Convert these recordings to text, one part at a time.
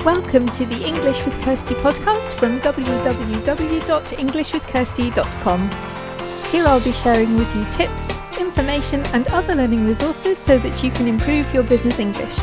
Welcome to the English with Kirsty podcast from www.englishwithkirsty.com. Here I'll be sharing with you tips, information and other learning resources so that you can improve your business English.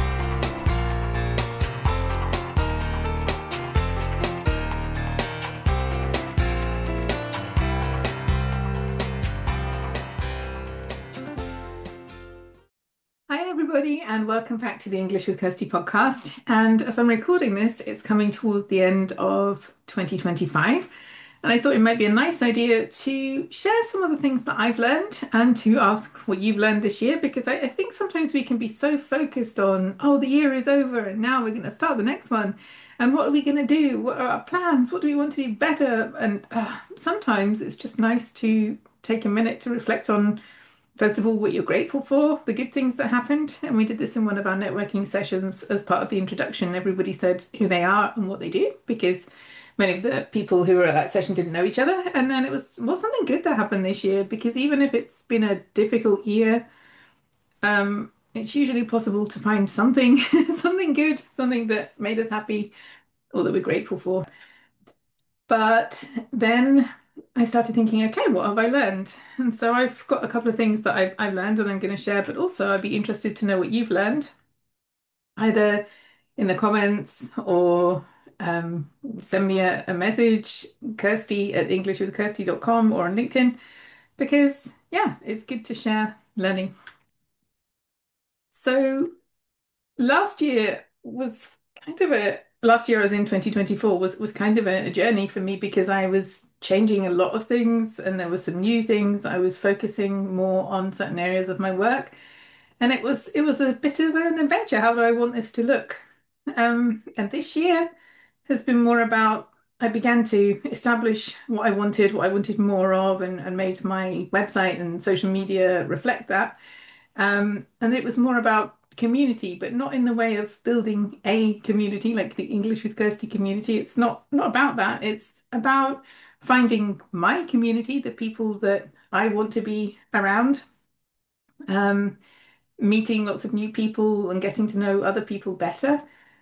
And welcome back to the English with Kirsty podcast. And as I'm recording this, it's coming towards the end of 2025. And I thought it might be a nice idea to share some of the things that I've learned and to ask what you've learned this year, because I think sometimes we can be so focused on, oh, the year is over and now we're going to start the next one. And what are we going to do? What are our plans? What do we want to do better? And sometimes it's just nice to take a minute to reflect on, first of all, what you're grateful for, the good things that happened. And we did this in one of our networking sessions as part of the introduction. Everybody said who they are and what they do, because many of the people who were at that session didn't know each other. And then it was something good that happened this year, because even if it's been a difficult year, it's usually possible to find something, something good, something that made us happy or that we're grateful for. But then I started thinking, okay, what have I learned? And so I've got a couple of things that I've learned and I'm going to share, but also I'd be interested to know what you've learned, either in the comments or send me a message, Kirsty@englishwithkirsty.com, or on LinkedIn, because yeah, it's good to share learning. So last year was last year as in 2024 was kind of a journey for me, because I was changing a lot of things and there were some new things. I was focusing more on certain areas of my work, and it was a bit of an adventure. How do I want this to look? And this year has been more about, I began to establish what I wanted more of, and made my website and social media reflect that. And it was more about community, but not in the way of building a community like the English with Kirsty community. It's not about that. It's about finding my community, the people that I want to be around, meeting lots of new people and getting to know other people better.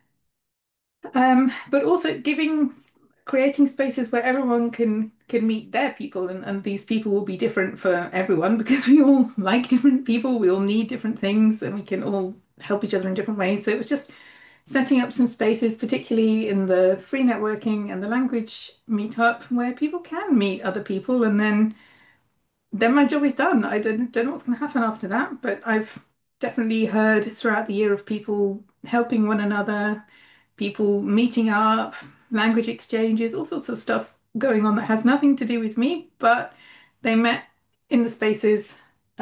But also creating spaces where everyone can meet their people, and these people will be different for everyone, because we all like different people, we all need different things, and we can all help each other in different ways. So it was just setting up some spaces, particularly in the free networking and the language meetup, where people can meet other people, and then my job is done. I don't know what's going to happen after that, but I've definitely heard throughout the year of people helping one another, people meeting up, language exchanges, all sorts of stuff going on that has nothing to do with me, but they met in the spaces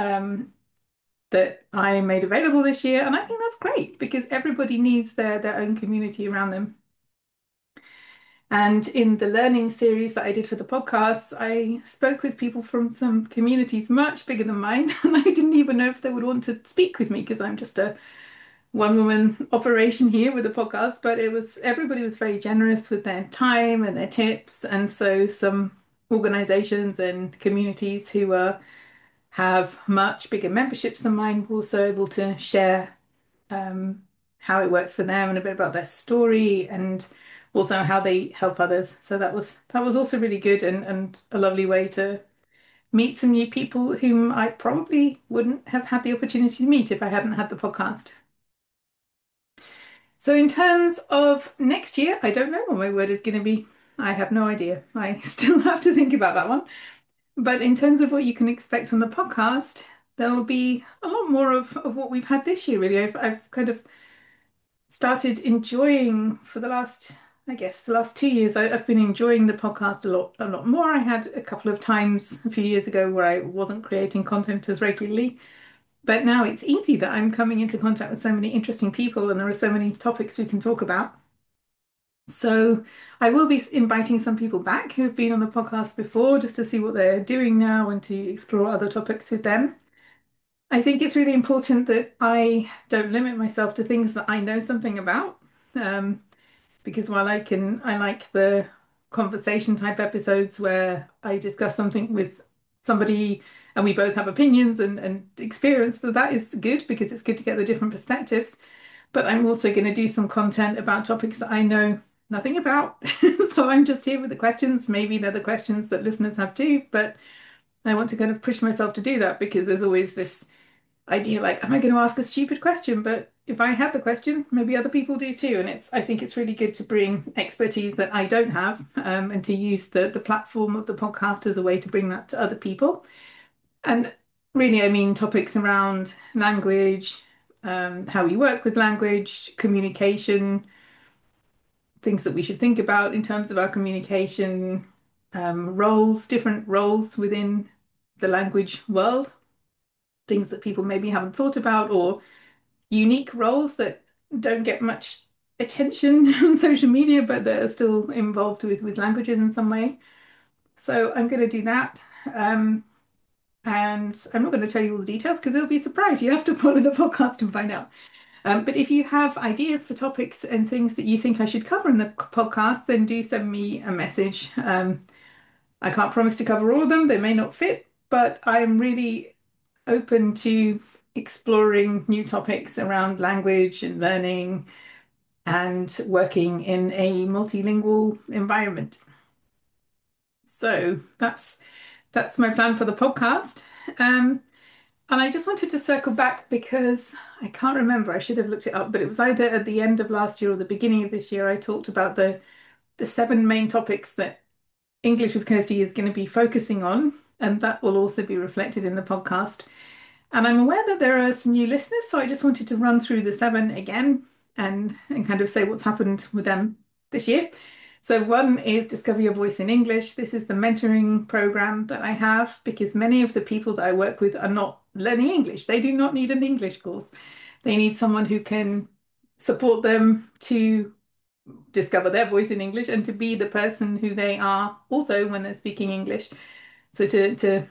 that I made available this year. And I think that's great, because everybody needs their own community around them. And in the learning series that I did for the podcast, I spoke with people from some communities much bigger than mine, and I didn't even know if they would want to speak with me, because I'm just a one-woman operation here with the podcast. But everybody was very generous with their time and their tips, and so some organizations and communities who have much bigger memberships than mine were also able to share how it works for them and a bit about their story, and also how they help others. So that was also really good, and a lovely way to meet some new people whom I probably wouldn't have had the opportunity to meet if I hadn't had the podcast. So in terms of next year, I don't know what my word is going to be. I have no idea. I still have to think about that one. But in terms of what you can expect on the podcast, there will be a lot more of what we've had this year, really. I've kind of started enjoying, for the last, I guess, the last 2 years, I've been enjoying the podcast a lot more. I had a couple of times a few years ago where I wasn't creating content as regularly, but now it's easy that I'm coming into contact with so many interesting people, and there are so many topics we can talk about. So I will be inviting some people back who have been on the podcast before, just to see what they're doing now and to explore other topics with them. I think it's really important that I don't limit myself to things that I know something about. Um, because while I like the conversation type episodes where I discuss something with somebody and we both have opinions and experience, that is good, because it's good to get the different perspectives. but I'm also going to do some content about topics that I know nothing about. So I'm just here with the questions. Maybe they're the questions that listeners have too, but I want to kind of push myself to do that because there's always this idea like, am I going to ask a stupid question? But if I have the question, maybe other people do too. And I think it's really good to bring expertise that I don't have, and to use the platform of the podcast as a way to bring that to other people. And really, I mean topics around language, how we work with language, communication, things that we should think about in terms of our communication, roles, different roles within the language world, things that people maybe haven't thought about, or unique roles that don't get much attention on social media, but that are still involved with languages in some way. So I'm going to do that. Um, and I'm not going to tell you all the details because it'll be a surprise. You have to follow the podcast and find out. But if you have ideas for topics and things that you think I should cover in the podcast, then do send me a message. I can't promise to cover all of them, they may not fit, but I'm really open to exploring new topics around language and learning and working in a multilingual environment. So that's my plan for the podcast. Um, and I just wanted to circle back because I can't remember. I should have looked it up, but it was either at the end of last year or the beginning of this year. I talked about the seven main topics that English with Kirsty is going to be focusing on, and that will also be reflected in the podcast. And I'm aware that there are some new listeners, so I just wanted to run through the seven again and kind of say what's happened with them this year. So one is Discover Your Voice in English. This is the mentoring program that I have because many of the people that I work with are not learning English. They do not need an English course. They need someone who can support them to discover their voice in English and to be the person who they are also when they're speaking English. So to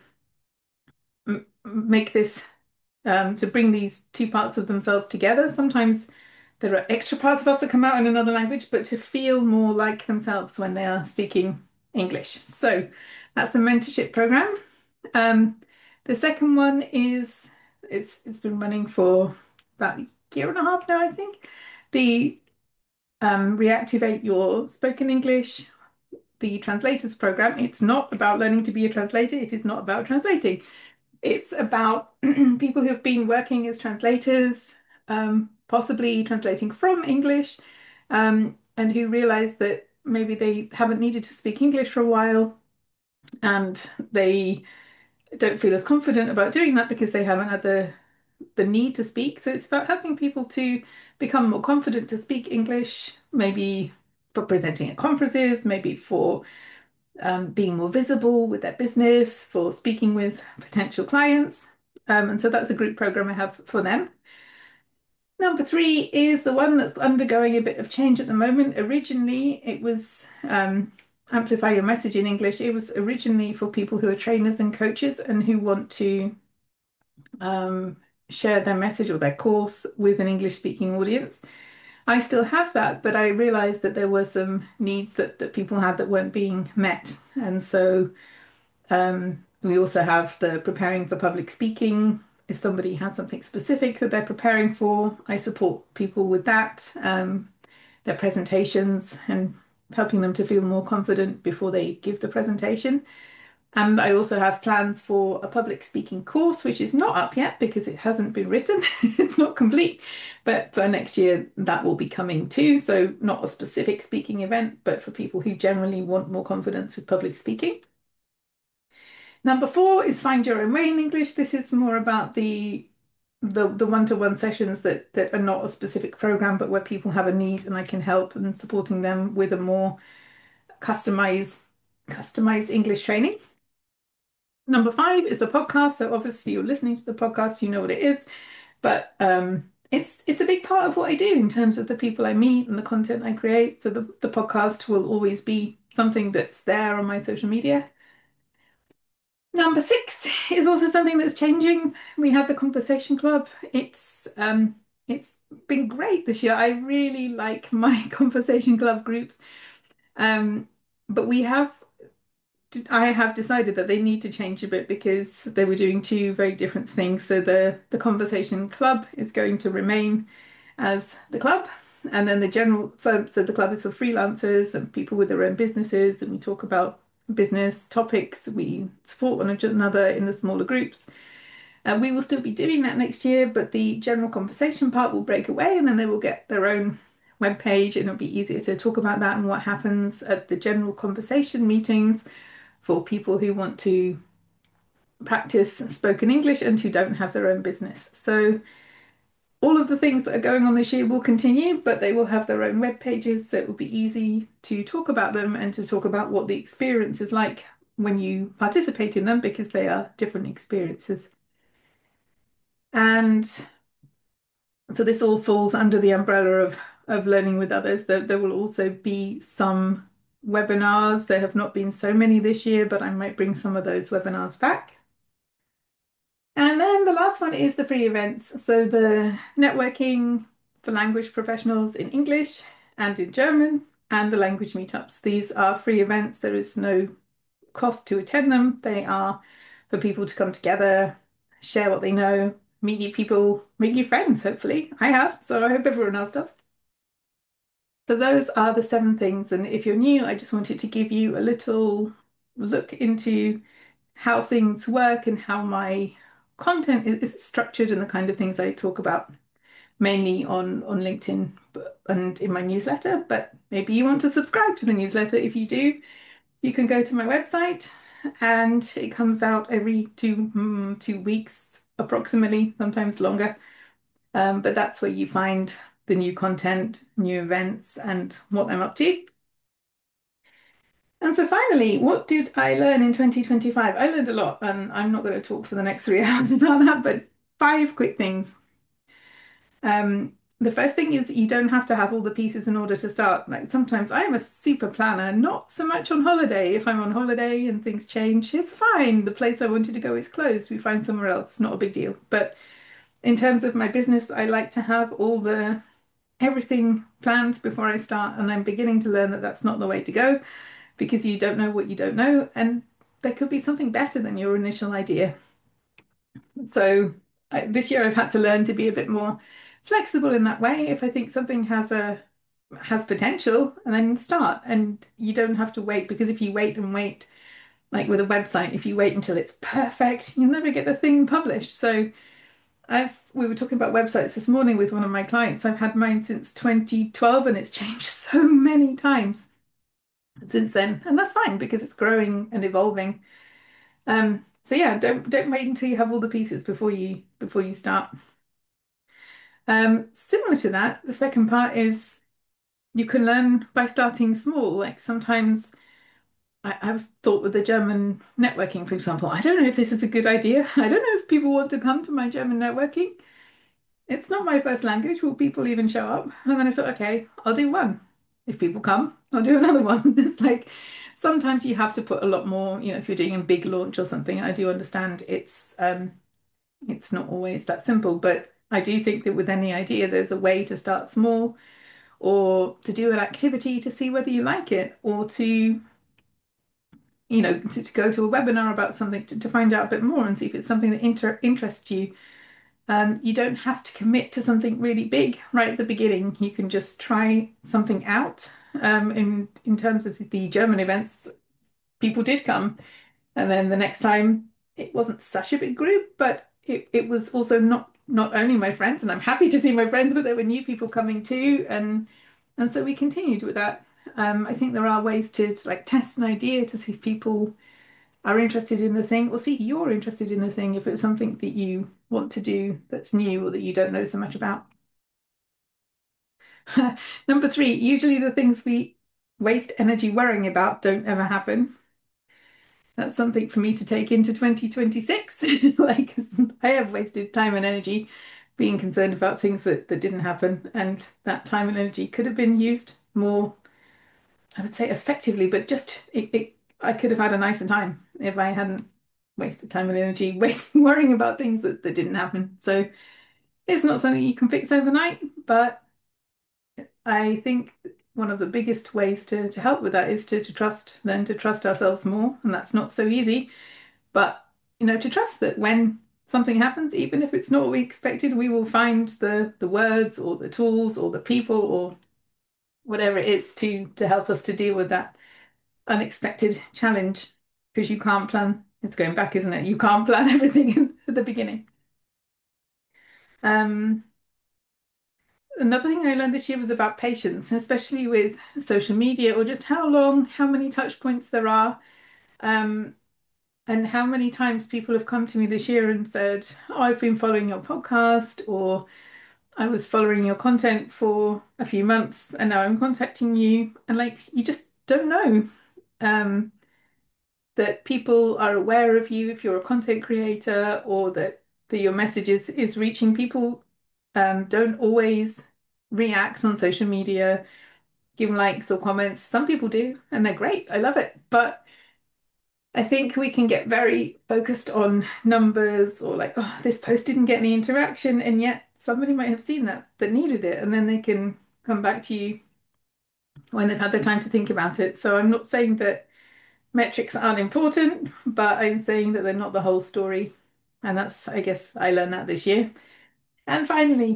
make this to bring these two parts of themselves together. Sometimes there are extra parts of us that come out in another language, but to feel more like themselves when they are speaking English. So that's the mentorship program. Um, the second one is it's been running for about a year and a half now, I think. The Reactivate Your Spoken English, the translators program. It's not about learning to be a translator. It is not about translating. It's about people who have been working as translators, possibly translating from English, and who realize that maybe they haven't needed to speak English for a while and they don't feel as confident about doing that because they haven't had the need to speak. So it's about helping people to become more confident to speak English, maybe for presenting at conferences, maybe for being more visible with their business, for speaking with potential clients. And so that's a group program I have for them. Number three is the one that's undergoing a bit of change at the moment. Originally, it was Amplify Your Message in English. It was originally for people who are trainers and coaches and who want to um, share their message or their course with an English speaking audience. I still have that, but I realized that there were some needs that people had that weren't being met. And so we also have the preparing for public speaking. If somebody has something specific that they're preparing for, I support people with that, their presentations and helping them to feel more confident before they give the presentation. And I also have plans for a public speaking course, which is not up yet because it hasn't been written. It's not complete. But next year that will be coming too. So not a specific speaking event, but for people who generally want more confidence with public speaking. Number four is Find Your Own Way in English. This is more about the one-to-one sessions that are not a specific program, but where people have a need and I can help and supporting them with a more customized English training. Number five is the podcast. So obviously you're listening to the podcast, you know what it is, but it's a big part of what I do in terms of the people I meet and the content I create. So the podcast will always be something that's there on my social media. Number six is also something that's changing. We had the Conversation Club. It's been great this year. I really like my Conversation Club groups. Um, but I have decided that they need to change a bit because they were doing two very different things. So the Conversation Club is going to remain, as the club. And then the general firm, so the club is for freelancers and people with their own businesses, and we talk about business topics. We support one another in the smaller groups. We will still be doing that next year, but the general conversation part will break away, and then they will get their own webpage, and it'll be easier to talk about that and what happens at the general conversation meetings for people who want to practice spoken English and who don't have their own business. So all of the things that are going on this year will continue, but they will have their own web pages, so it will be easy to talk about them and to talk about what the experience is like when you participate in them because they are different experiences. And so this all falls under the umbrella of learning with others. There will also be some webinars. There have not been so many this year, but I might bring some of those webinars back. And then the last one is the free events. So the networking for language professionals in English and in German and the language meetups. These are free events. There is no cost to attend them. They are for people to come together, share what they know, meet new people, meet new friends, hopefully. I have, so I hope everyone else does. So those are the 7 things. And if you're new, I just wanted to give you a little look into how things work and how my content is structured and the kind of things I talk about mainly on LinkedIn and in my newsletter. But maybe you want to subscribe to the newsletter. If you do, you can go to my website and it comes out every 2 weeks approximately, sometimes longer. But that's where you find the new content, new events, and what I'm up to. And so finally, what did I learn in 2025? I learned a lot, and I'm not going to talk for the next 3 hours about that, but 5 quick things. The first thing is you don't have to have all the pieces in order to start. Like sometimes I am a super planner, not so much on holiday. If I'm on holiday and things change, it's fine. The place I wanted to go is closed. We find somewhere else, not a big deal. But in terms of my business, I like to have all the everything planned before I start, and I'm beginning to learn that that's not the way to go because you don't know what you don't know, and there could be something better than your initial idea. So this year I've had to learn to be a bit more flexible in that way. If I think something has potential, and then start, and you don't have to wait because if you wait and wait, like with a website, if you wait until it's perfect, you'll never get the thing published. So we were talking about websites this morning with one of my clients. I've had mine since 2012 and it's changed so many times since then. And that's fine because it's growing and evolving. So yeah, don't wait until you have all the pieces before you start. Similar to that, the second part is you can learn by starting small. Like sometimes I've thought with the German networking, for example, I don't know if this is a good idea. I don't know if people want to come to my German networking. It's not my first language. Will people even show up? And then I thought, okay, I'll do one. If people come, I'll do another one. It's like sometimes you have to put a lot more, if you're doing a big launch or something. I do understand it's not always that simple, but I do think that with any idea, there's a way to start small or to do an activity to see whether you like it or to go to a webinar about something to find out a bit more and see if it's something that interests you. You don't have to commit to something really big right at the beginning. You can just try something out. In terms of the German events, people did come, and then the next time it wasn't such a big group, but it was also not only my friends, and I'm happy to see my friends, but there were new people coming too, and so we continued with that. I think there are ways to like test an idea to see if people are interested in the thing, or see if you're interested in the thing, if it's something that you want to do that's new or that you don't know so much about. Number three, usually the things we waste energy worrying about don't ever happen. That's something for me to take into 2026. Like, I have wasted time and energy being concerned about things that didn't happen, and that time and energy could have been used more, I would say effectively, but just I could have had a nicer time if I hadn't wasted time and energy wasting worrying about things that didn't happen. So it's not something you can fix overnight, but I think one of the biggest ways to help with that is learn to trust ourselves more. And that's not so easy, but to trust that when something happens, even if it's not what we expected, we will find the words or the tools or the people or whatever it is to help us to deal with that unexpected challenge. Because you can't plan, it's going back, isn't it? You can't plan everything at the beginning. Um, Another thing I learned this year was about patience, especially with social media or just how many touch points there are. Um, and how many times people have come to me this year and said, "Oh, I've been following your podcast," or "I was following your content for a few months and now I'm contacting you." And like, you just don't know um, that people are aware of you if you're a content creator, or that your message is reaching people. Don't always react on social media, give likes or comments. Some people do, and they're great. I love it. But I think we can get very focused on numbers, or like, oh, this post didn't get any interaction, and yet somebody might have seen that needed it, and then they can come back to you when they've had the time to think about it. So I'm not saying that metrics aren't important, but I'm saying that they're not the whole story. And that's, I guess, I learned that this year. And finally,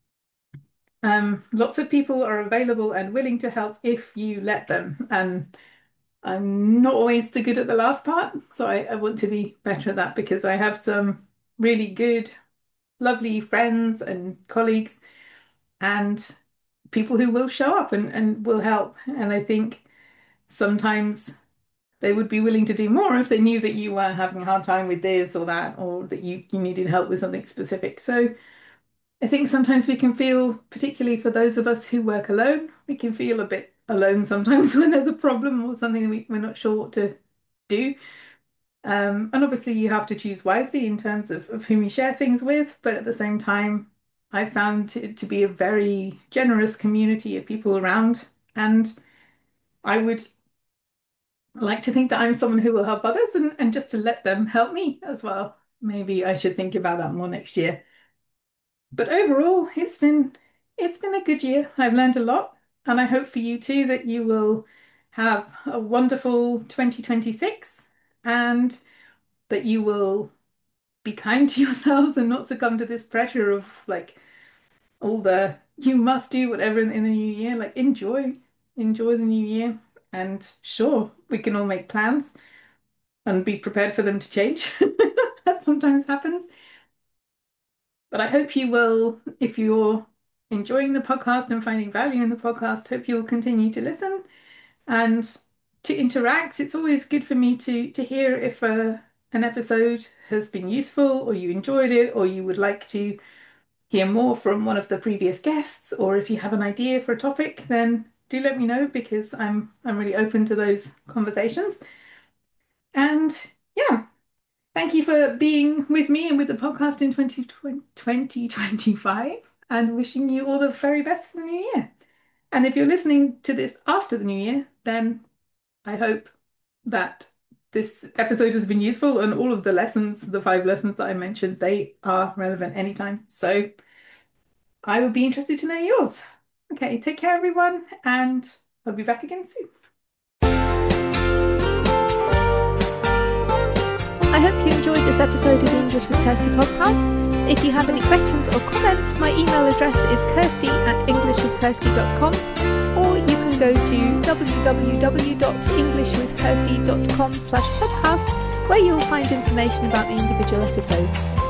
lots of people are available and willing to help if you let them. And I'm not always so good at the last part, so I want to be better at that, because I have some really good, lovely friends and colleagues and people who will show up and will help. And I think sometimes they would be willing to do more if they knew that you were having a hard time with this or that, or that you needed help with something specific. So I think sometimes we can feel, particularly for those of us who work alone, we can feel a bit alone sometimes when there's a problem or something we're not sure what to do. And obviously you have to choose wisely in terms of whom you share things with, but at the same time, I found it to be a very generous community of people around. And I would like to think that I'm someone who will help others, and just to let them help me as well. Maybe I should think about that more next year. But overall, it's been a good year. I've learned a lot, and I hope for you too that you will have a wonderful 2026, and that you will be kind to yourselves and not succumb to this pressure of like all the you must do whatever in the new year. Like, enjoy the new year. And sure, we can all make plans and be prepared for them to change. That sometimes happens. But I hope you will, if you're enjoying the podcast and finding value in the podcast, hope you'll continue to listen and to interact. It's always good for me to hear if an episode has been useful, or you enjoyed it, or you would like to hear more from one of the previous guests, or if you have an idea for a topic, then do let me know, because I'm really open to those conversations. And yeah, thank you for being with me and with the podcast in 2025, and wishing you all the very best for the new year. And if you're listening to this after the new year, then I hope that this episode has been useful, and all of the lessons, the 5 lessons that I mentioned, they are relevant anytime. So I would be interested to know yours. Okay, take care, everyone, and I'll be back again soon. I hope you enjoyed this episode of the English with Kirsty podcast. If you have any questions or comments, my email address is kirsty@englishwithkirsty.com, or you can go to www.englishwithkirsty.com/podcast, where you'll find information about the individual episodes.